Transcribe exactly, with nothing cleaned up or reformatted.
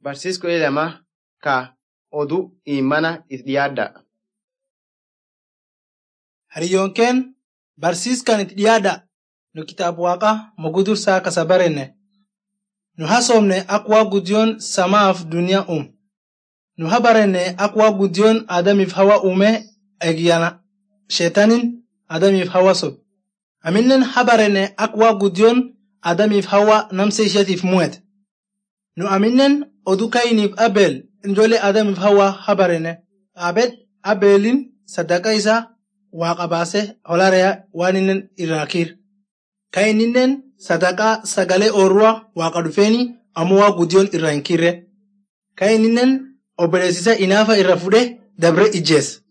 Barsiiskoo ilma ka oduu imana isdiyaada. Hariyoonkeen barsiiskan itti dhiyaadha. Nu kitaaba waaqa mogudursaa kasa barenne. Nu hasoomne akka waa guddiyoon samaaf duniyaa uume. Nu ha barenne akka waa guddiyoon Adamiif hawa uume eeggiyana sheetanin Adamiif hawa sob. Aminnen ha barenne akka waa guddiyoon Adamiif hawa namsa isheetiif mu'ete. Nu aminnen oduu Kayiniif Abeel ijoollee Adamiif hawa ha barenne. Abed Abeelin sadaqaa isaa waaqa baasee holareyaa waan inni irraa kiir. Kayininnen sadaqaa sagalee oorruwaa waaqa dhufeeni ammoo waa guddiyoon irraa hin kiirre. Kayininnen obboleessisa inaafa irra fudhee dabre ijjeesse.